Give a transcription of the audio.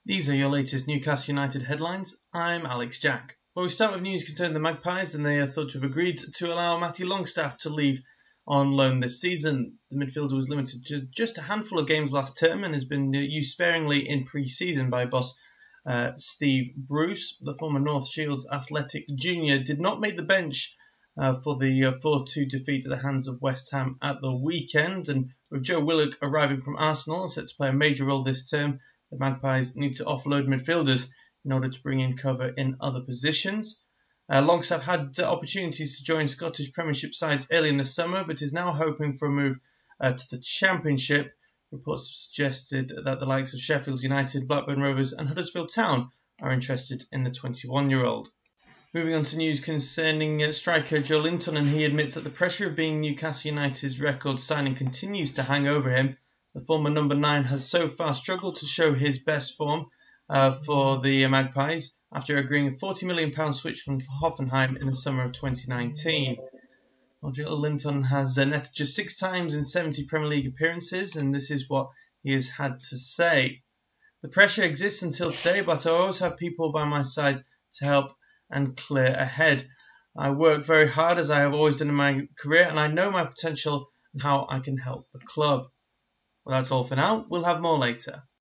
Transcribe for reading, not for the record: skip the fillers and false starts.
These are your latest Newcastle United headlines. I'm Alex Jack. Well, we start with news concerning the Magpies, and they are thought to have agreed to allow Matty Longstaff to leave on loan this season. The midfielder was limited to just a handful of games last term and has been used sparingly in pre-season by boss Steve Bruce. The former North Shields Athletic junior did not make the bench for the 4-2 defeat at the hands of West Ham at the weekend, and with Joe Willock arriving from Arsenal and set to play a major role this term, the Magpies need to offload midfielders in order to bring in cover in other positions. Longstaff had opportunities to join Scottish Premiership sides early in the summer, but is now hoping for a move to the Championship. Reports have suggested that the likes of Sheffield United, Blackburn Rovers and Huddersfield Town are interested in the 21-year-old. Moving on to news concerning striker Joelinton, and he admits that the pressure of being Newcastle United's record signing continues to hang over him. The former number 9 has so far struggled to show his best form for the Magpies after agreeing a £40 million switch from Hoffenheim in the summer of 2019. Well, Joelinton has netted just 6 times in 70 Premier League appearances, and this is what he has had to say. The pressure exists until today, but I always have people by my side to help and clear ahead. I work very hard, as I have always done in my career, and I know my potential and how I can help the club. Well, that's all for now. We'll have more later.